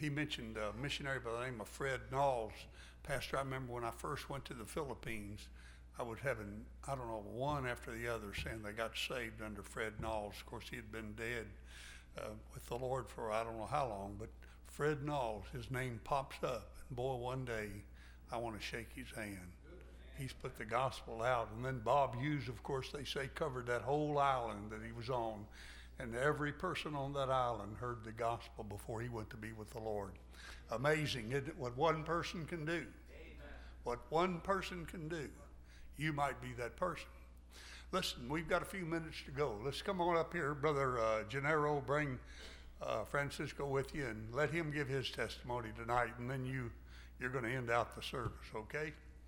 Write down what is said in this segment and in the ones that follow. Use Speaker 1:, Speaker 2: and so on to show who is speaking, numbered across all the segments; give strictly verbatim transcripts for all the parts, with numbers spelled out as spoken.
Speaker 1: he mentioned a missionary by the name of Fred Knowles. Pastor, I remember when I first went to the Philippines, I was having, I don't know, one after the other saying they got saved under Fred Knowles. Of course, he had been dead uh, with the Lord for I don't know how long, but Fred Knowles, his name pops up. And boy, one day, I want to shake his hand. He's put the gospel out. And then Bob Hughes, of course, they say covered that whole island that he was on. And every person on that island heard the gospel before he went to be with the Lord. Amazing, isn't it? What one person can do. Amen. What one person can do. You might be that person. Listen, we've got a few minutes to go. Let's come on up here. Brother uh, Gennaro, bring uh, Francisco with you and let him give his testimony tonight. And then you, you're going to end out the service, okay?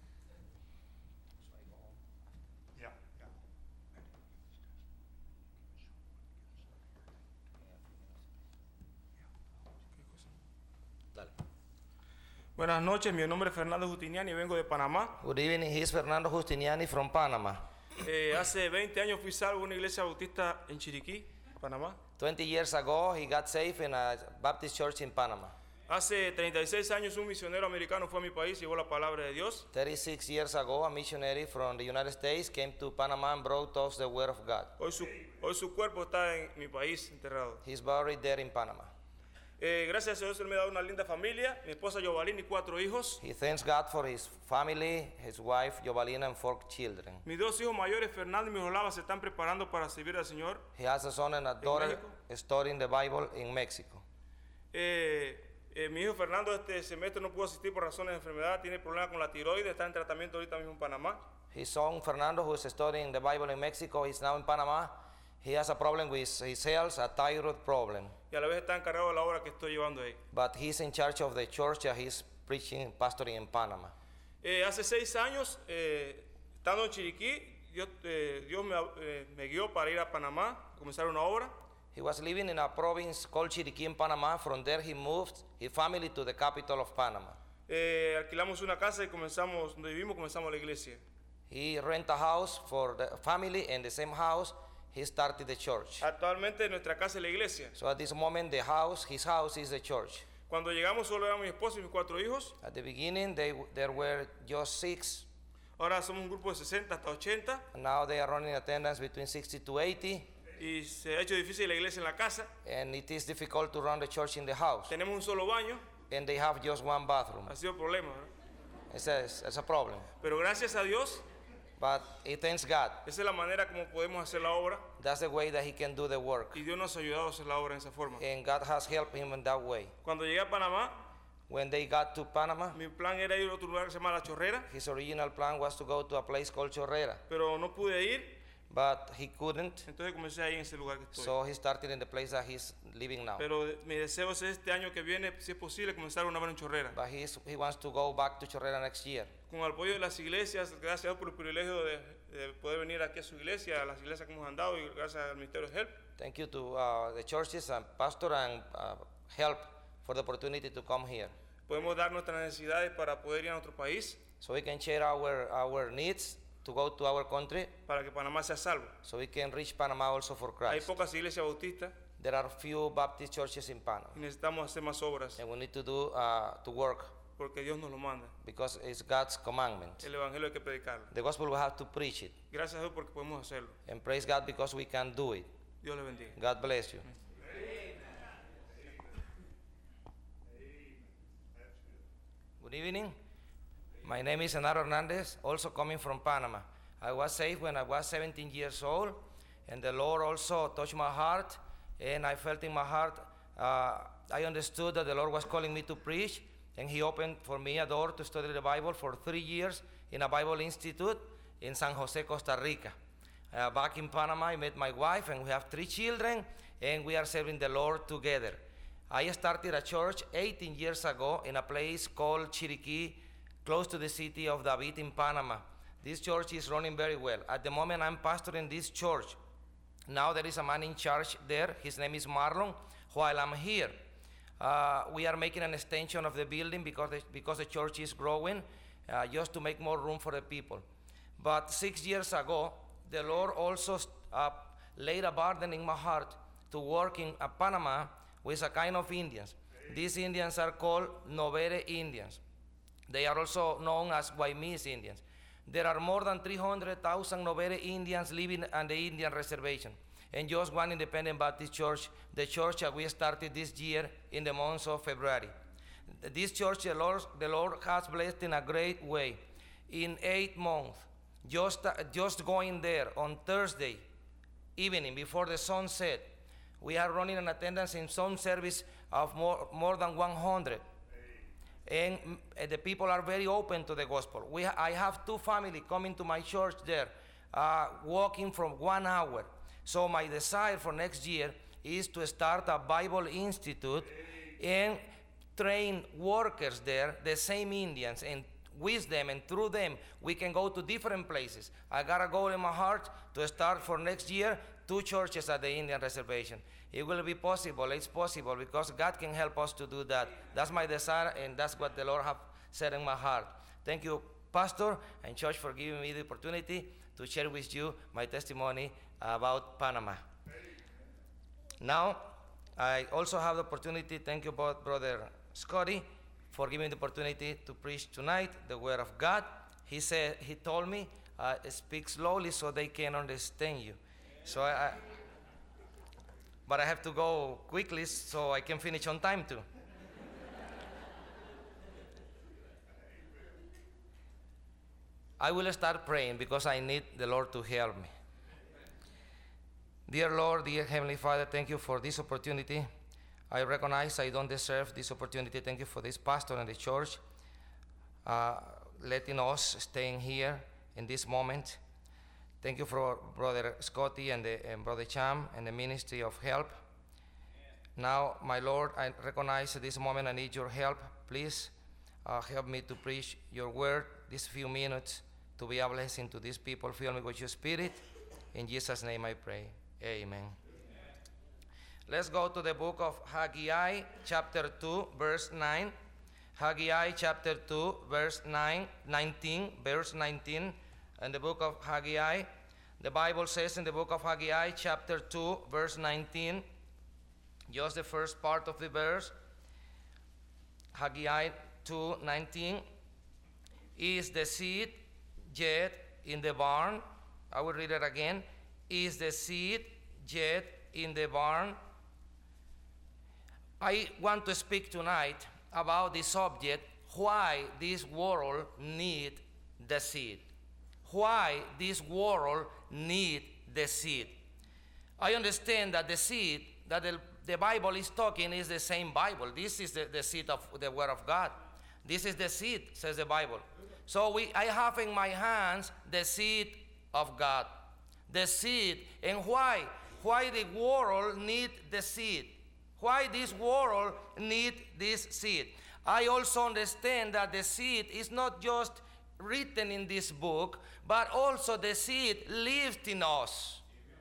Speaker 1: Yeah, yeah.
Speaker 2: Dale.
Speaker 3: Buenas noches, mi nombre es Fernando Justiniani y vengo de Panamá.
Speaker 2: Good evening, he's Fernando Justiniani from Panama.
Speaker 3: Eh, hace veinte años fui salvo en una iglesia bautista en Chiriquí, Panamá.
Speaker 2: twenty years ago, he got saved in a Baptist church in Panama.
Speaker 3: Hace treinta y seis años un misionero americano fue a mi país y llevó la palabra de Dios.
Speaker 2: thirty-six years ago, a missionary from the United States came to Panama and brought us the word of God.
Speaker 3: Hoy su, hoy su cuerpo está en mi país enterrado.
Speaker 2: He's buried there in Panama.
Speaker 3: Eh, gracias a Dios él me ha dado una linda familia, mi esposa Yovalina y cuatro hijos.
Speaker 2: He thanks God for his family, his wife, Jovalina, and four children.
Speaker 3: Mis dos hijos mayores, Fernando y Mirolava, se están preparando para servir al Señor.
Speaker 2: He has a son and a daughter studying the Bible in Mexico.
Speaker 3: Eh, eh, mi hijo Fernando este semestre no pudo asistir por razones de enfermedad, tiene problemas con la tiroides, está en tratamiento ahorita mismo en Panamá.
Speaker 2: His son Fernando, who is studying the Bible in Mexico, is now in Panama. He has a problem with his health, a thyroid problem.
Speaker 3: Y a la vez está encargado de la obra que estoy llevando ahí.
Speaker 2: But he's in charge of the church that he's preaching, pastoring in Panama.
Speaker 3: Eh, hace seis años, eh, estando en Chiriquí, Dios, eh, Dios me, eh, me guió para ir a Panamá a comenzar una obra.
Speaker 2: He was living in a province called Chiriquí in Panama. From there he moved his family to the capital of Panama.
Speaker 3: Eh, alquilamos una casa y comenzamos, donde vivimos, comenzamos la iglesia.
Speaker 2: He rent a house for the family, and the same house he started the church.
Speaker 3: Actualmente nuestra casa es la iglesia.
Speaker 2: So at this moment the house, his house is the church.
Speaker 3: Cuando llegamos solo éramos mi esposo y mis cuatro hijos.
Speaker 2: At the beginning they, there were just six.
Speaker 3: Ahora somos un grupo de sesenta hasta ochenta.
Speaker 2: And now they are running attendance between sixty to eighty.
Speaker 3: Y se ha hecho difícil la iglesia en la casa.
Speaker 2: And it is difficult to run the church in the house.
Speaker 3: Tenemos un solo baño.
Speaker 2: And they have just one bathroom.
Speaker 3: Ha sido problema, ¿verdad?
Speaker 2: It's a, it's a problem.
Speaker 3: Pero gracias a Dios.
Speaker 2: But he thanks God.
Speaker 3: Esa es la manera como podemos hacer la obra.
Speaker 2: That's the way that he can do the work.
Speaker 3: Y Dios nos ha ayudado a hacer la obra en esa forma.
Speaker 2: And God has helped him in that way.
Speaker 3: Cuando llegué a Panamá,
Speaker 2: when they got to Panama,
Speaker 3: mi plan era ir a otro lugar que se llama La Chorrera.
Speaker 2: His original plan was to go to a place called Chorrera.
Speaker 3: Pero no pude ir.
Speaker 2: But he couldn't.
Speaker 3: Entonces comencé ahí en ese lugar que estoy.
Speaker 2: So he started in the place that he's living now.
Speaker 3: Pero mi deseo es este año que viene, si es posible, comenzar una obra en Chorrera.
Speaker 2: But he's, he wants to go back to Chorrera next year.
Speaker 3: Con el apoyo de las iglesias, gracias a Dios por el privilegio de, de poder venir aquí a su iglesia, a las iglesias que hemos andado y gracias al Ministerio Help.
Speaker 2: Thank you to uh, the churches and pastor and uh, Help for the opportunity to come here.
Speaker 3: Podemos dar nuestras necesidades para poder ir a nuestro país.
Speaker 2: So we can share our, our needs to go to our country.
Speaker 3: Para que Panamá sea salvo.
Speaker 2: So we can reach Panama also for Christ.
Speaker 3: Hay pocas iglesias bautistas.
Speaker 2: There are few Baptist churches in Panama.
Speaker 3: Y necesitamos hacer más obras.
Speaker 2: And we need to do uh, to work.
Speaker 3: Porque Dios nos lo manda.
Speaker 2: Because it's God's commandment.
Speaker 3: El evangelio hay que predicarlo.
Speaker 2: The gospel we have to preach it.
Speaker 3: Gracias a Dios porque podemos hacerlo.
Speaker 2: And praise God because we can do it.
Speaker 3: Dios le bendiga.
Speaker 2: God bless you. Good evening. My name is Genaro Hernandez, also coming from Panama. I was saved when I was seventeen years old, and the Lord also touched my heart, and I felt in my heart, uh, I understood that the Lord was calling me to preach, and He opened for me a door to study the Bible for three years in a Bible Institute in San Jose, Costa Rica. Uh, back in Panama, I met my wife, and we have three children, and we are serving the Lord together. I started a church eighteen years ago in a place called Chiriquí, close to the city of David in Panama. This church is running very well. At the moment, I'm pastoring this church. Now there is a man in charge there. His name is Marlon. While I'm here, uh, we are making an extension of the building because the, because the church is growing, uh, just to make more room for the people. But six years ago, the Lord also uh, laid a burden in my heart to work in uh, Panama with a kind of Indians. These Indians are called Novere Indians. They are also known as Guaymis Indians. There are more than three hundred thousand Novere Indians living on the Indian reservation. And just one independent Baptist church, the church that we started this year in the month of February. This church, the Lord, the Lord has blessed in a great way. In eight months, just, uh, just going there on Thursday evening before the sun set, we are running an attendance in some service of more, more than one hundred. And uh, the people are very open to the gospel. We ha- I have two families coming to my church there, uh, walking from one hour. So my desire for next year is to start a Bible Institute and train workers there, the same Indians, and with them and through them, we can go to different places. I got a goal in my heart to start for next year two churches at the Indian reservation. It will be possible. It's possible because God can help us to do that. That's my desire, and that's what the Lord have said in my heart. Thank you, Pastor and church, for giving me the opportunity to share with you my testimony about Panama. Now, I also have the opportunity, thank you, both Brother Scotty, for giving the opportunity to preach tonight the Word of God. He said, he told me, uh, speak slowly so they can understand you. So I, I, but I have to go quickly so I can finish on time too. I will start praying because I need the Lord to help me. Dear Lord, dear Heavenly Father, thank you for this opportunity. I recognize I don't deserve this opportunity. Thank you for this pastor and the church uh, letting us staying here in this moment. Thank you for Brother Scotty and, the, and Brother Cham and the Ministry of Help. Now, my Lord, I recognize at this moment I need your help. Please uh, help me to preach your word these few minutes to be a blessing to these people. Fill me with your spirit. In Jesus' name I pray. Amen. Let's go to the book of Haggai, chapter two, verse nine. Haggai, chapter two, verse nine, nineteen, verse nineteen. And the book of Haggai, the Bible says in the book of Haggai, chapter two, verse nineteen, just the first part of the verse, Haggai two, nineteen, is the seed yet in the barn? I will read it again. Is the seed yet in the barn? I want to speak tonight about the subject, why this world need the seed. Why this world need the seed. I understand that the seed that the, the Bible is talking is the same Bible. This is the, the seed of the Word of God. This is the seed, says the Bible. So we, I have in my hands the seed of God. The seed. And why? Why the world need the seed? Why this world need this seed? I also understand that the seed is not just written in this book, but also the seed lived in us.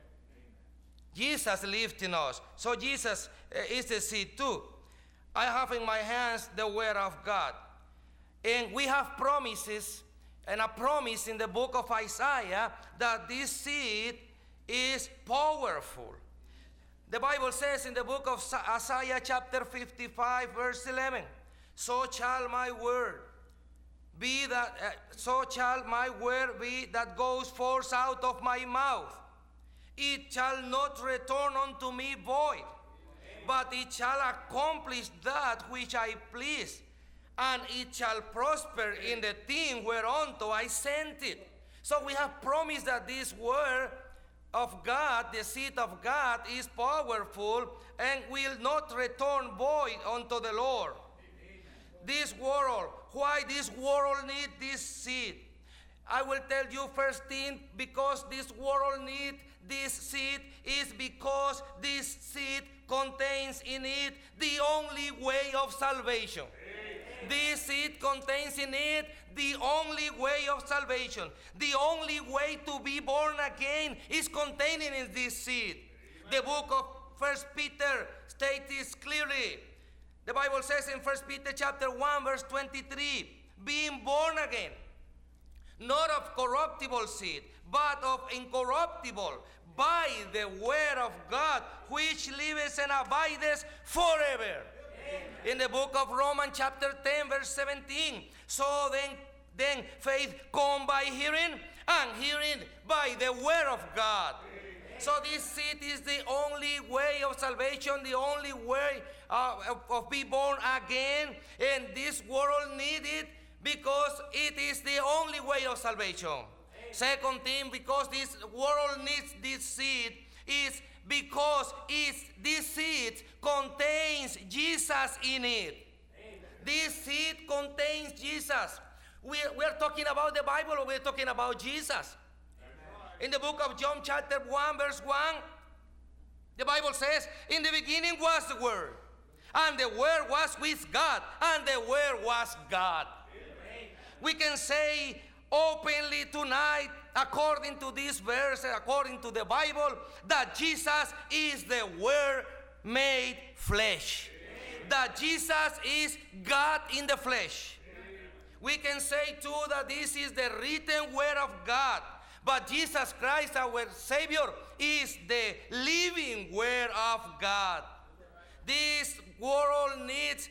Speaker 2: Jesus lived in us. So Jesus uh, is the seed too. I have in my hands the Word of God. And we have promises, and a promise in the book of Isaiah that this seed is powerful. The Bible says in the book of Isaiah chapter fifty-five verse eleven, so shall my word be that, uh, so shall my word be that goes forth out of my mouth. It shall not return unto me void, but it shall accomplish that which I please, and it shall prosper in the thing whereunto I sent it. So we have promised that this word of God, the seed of God, is powerful and will not return void unto the Lord. Amen. This world, why this world need this seed? I will tell you first thing, because this world need this seed is because this seed contains in it the only way of salvation. Amen. This seed contains in it the only way of salvation. The only way to be born again is contained in this seed. Amen. The book of First Peter states this clearly. The Bible says in First Peter chapter one verse twenty-three, being born again, not of corruptible seed, but of incorruptible, by the word of God, which liveth and abideth forever. In the book of Romans chapter ten verse seventeen, so then, then faith come by hearing, and hearing by the word of God. So this seed is the only way of salvation, the only way uh, of, of being born again. And this world needs it because it is the only way of salvation. Amen. Second thing, because this world needs this seed, is because it's, this seed contains Jesus in it. Amen. This seed contains Jesus. We, we are talking about the Bible, or we're talking about Jesus. In the book of John chapter one verse one, the Bible says, in the beginning was the Word, and the Word was with God, and the Word was God. Amen. We can say openly tonight, according to this verse, according to the Bible, that Jesus is the Word made flesh. Amen. That Jesus is God in the flesh. Amen. We can say too that this is the written Word of God. But Jesus Christ, our Savior, is the living Word of God. This world needs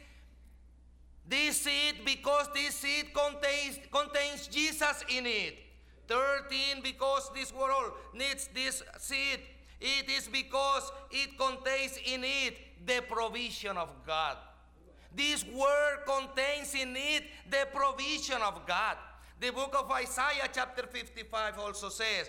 Speaker 2: this seed because this seed contains, contains Jesus in it. thirteen, because this world needs this seed, it is because it contains in it the provision of God. This Word contains in it the provision of God. The book of Isaiah chapter fifty-five also says,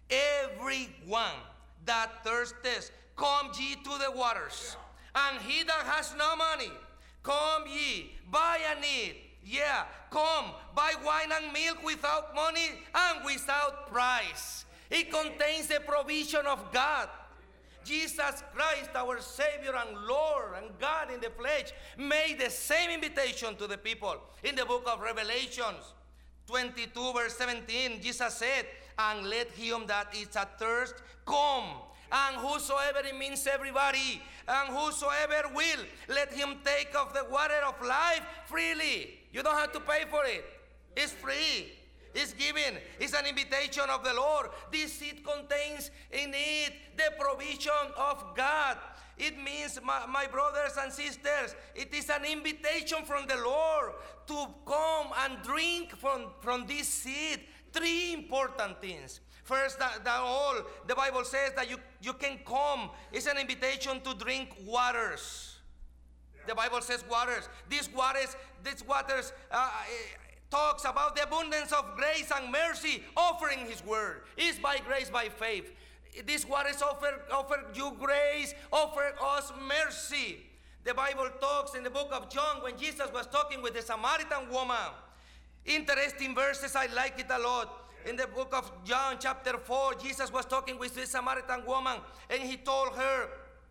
Speaker 2: everyone that thirsteth, come ye to the waters. And he that has no money, come ye, buy and eat. Yeah, come, buy wine and milk without money and without price. It contains the provision of God. Jesus Christ, our Savior and Lord and God in the flesh, made the same invitation to the people. In the book of Revelations twenty-two verse seventeen, Jesus said, and let him that is athirst come, and whosoever, it means everybody, and whosoever will, let him take of the water of life freely. You don't have to pay for it. It's free. It's given. It's an invitation of the Lord. This seed contains in it the provision of God. It means, my, my brothers and sisters, it is an invitation from the Lord to come and drink from, from this seed. Three important things. First, that, that all, the Bible says that you, you can come. It's an invitation to drink waters. The Bible says waters. These waters, these waters uh, talks about the abundance of grace and mercy, offering His word. It's by grace, by faith. These waters offer, offer you grace, offer us mercy. The Bible talks in the book of John when Jesus was talking with the Samaritan woman. Interesting verses, I like it a lot. In the book of John chapter four, Jesus was talking with the Samaritan woman, and He told her,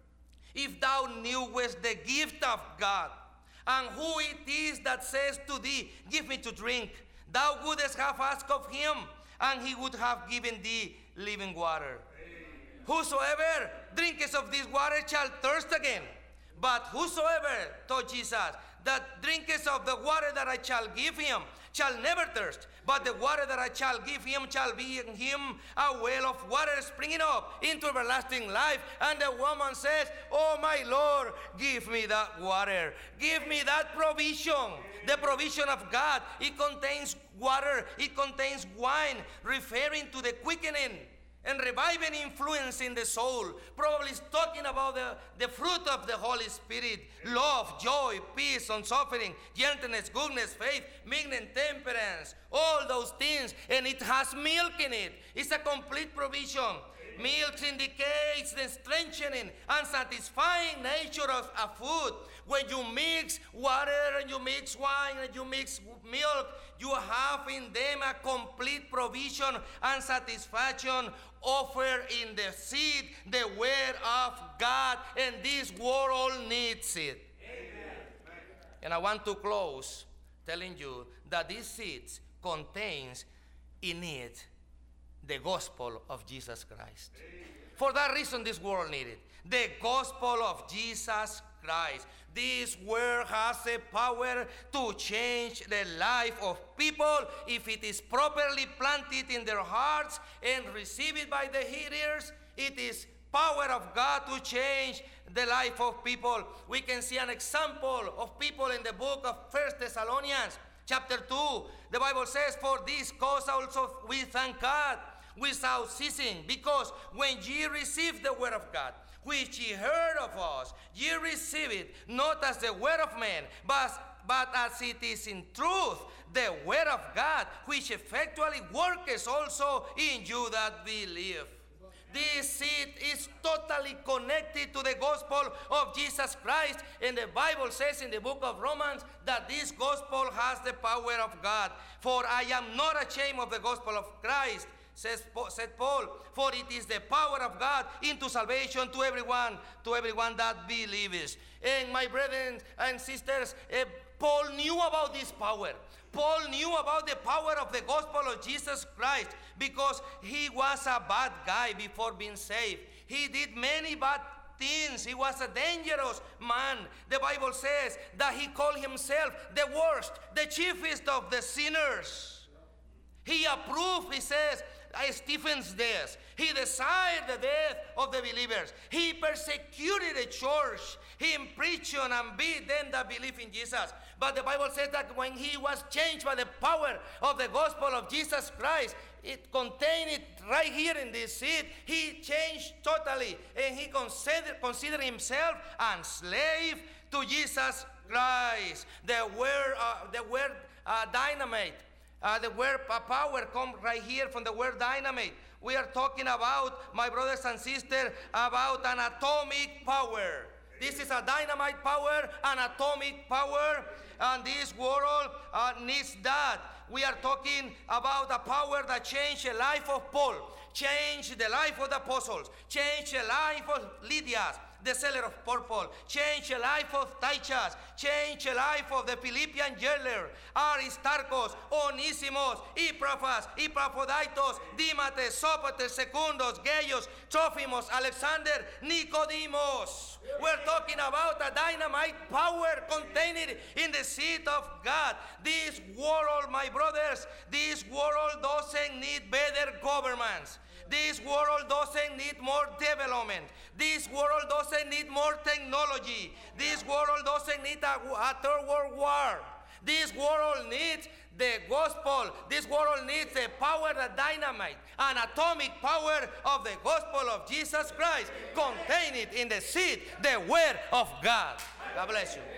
Speaker 2: if thou knewest the gift of God, and who it is that says to thee, give me to drink, thou wouldest have asked of Him, and He would have given thee living water. Whosoever drinketh of this water shall thirst again. But whosoever, told Jesus, that drinketh of the water that I shall give him, shall never thirst. But the water that I shall give him shall be in him a well of water springing up into everlasting life. And the woman says, oh my Lord, give me that water. Give me that provision. The provision of God. It contains water. It contains wine, referring to the quickening and reviving influence in the soul. Probably is talking about the, the fruit of the Holy Spirit. Love, joy, peace, long-suffering, gentleness, goodness, faith, meekness, temperance. All those things. And it has milk in it. It's a complete provision. Milk indicates the strengthening and satisfying nature of a food. When you mix water and you mix wine and you mix milk, you have in them a complete provision and satisfaction offered in the seed, the word of God, and this world needs it. Amen. And I want to close telling you that this seed contains in it the gospel of Jesus Christ. Amen. For that reason, this world needed the gospel of Jesus Christ. This word has the power to change the life of people if it is properly planted in their hearts and received by the hearers. It is power of God to change the life of people. We can see an example of people in the book of First Thessalonians chapter two. The Bible says, for this cause also we thank God without ceasing, because when ye received the word of God, which ye heard of us, ye receive it not as the word of man, but, but as it is in truth, the word of God, which effectually worketh also in you that believe. This seed is totally connected to the gospel of Jesus Christ. And the Bible says in the book of Romans that this gospel has the power of God. For I am not ashamed of the gospel of Christ, says said Paul, for it is the power of God into salvation to everyone, to everyone that believes. And my brethren and sisters, uh, Paul knew about this power. Paul knew about the power of the gospel of Jesus Christ because he was a bad guy before being saved. He did many bad things. He was a dangerous man. The Bible says that he called himself the worst, the chiefest of the sinners. He approved, he says, Stephen's death. He desired the death of the believers. He persecuted the church. He imprisoned and beat them that believe in Jesus. But the Bible says that when he was changed by the power of the gospel of Jesus Christ, it contained it right here in this seed. He changed totally, and he considered, considered himself a slave to Jesus Christ. The word, uh, the word uh, dynamite. Uh, the word uh, power comes right here from the word dynamite. We are talking about, my brothers and sisters, about an atomic power. This is a dynamite power, an atomic power, and this world uh, needs that. We are talking about a power that changed the life of Paul, changed the life of the apostles, changed the life of Lydia, the seller of purple, change the life of Tychus, change the life of the Philippian jailer, Aristarchus, Onesimus, Epaphras, Epaphroditus, Demetrius, Sopater, Secundus, Gaius, Trophimus, Alexander, Nicodemus. We're talking about a dynamite power contained in the seed of God. This world, my brothers, this world doesn't need better governments. This world doesn't need more development. This world doesn't need more technology. This world doesn't need a, a third world war. This world needs the gospel. This world needs the power of dynamite, an atomic power of the gospel of Jesus Christ, contained in the seed, the word of God. God bless you.